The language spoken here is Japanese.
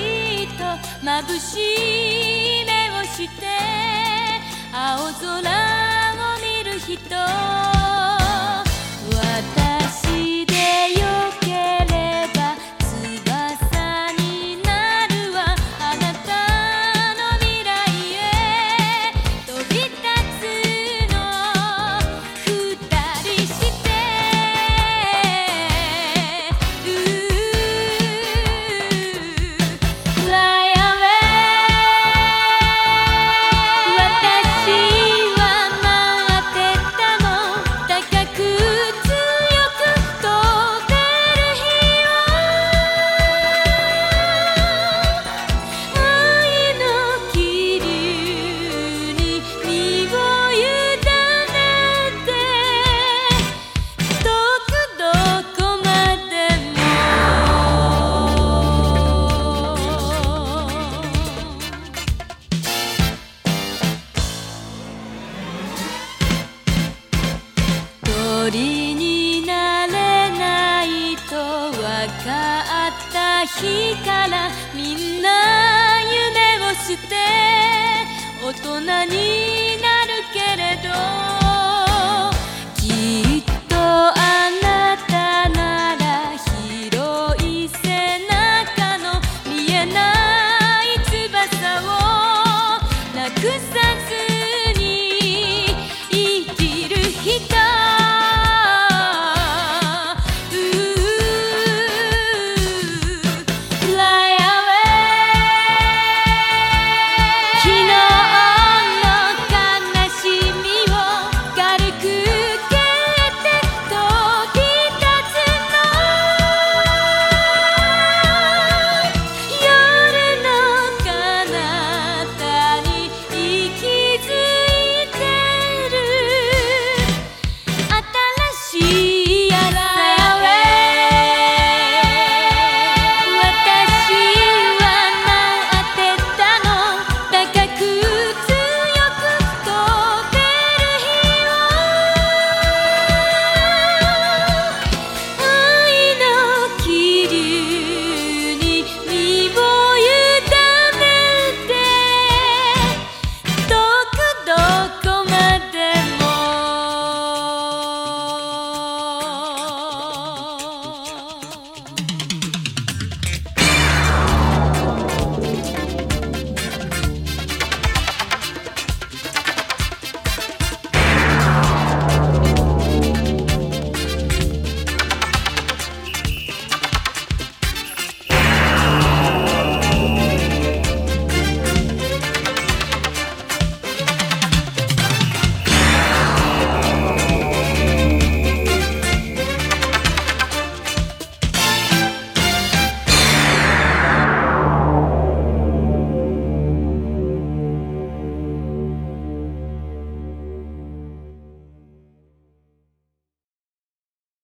いと眩しい目をして青空を見る人、私でよければ翼になるわ、あなたの未来へ飛び立つの二人してFly away 私は待ってたの、高く強く飛べる日を愛の気流に身を委ねて遠くどこまでも鳥になれないとわかった日からみんな夢を捨て大人に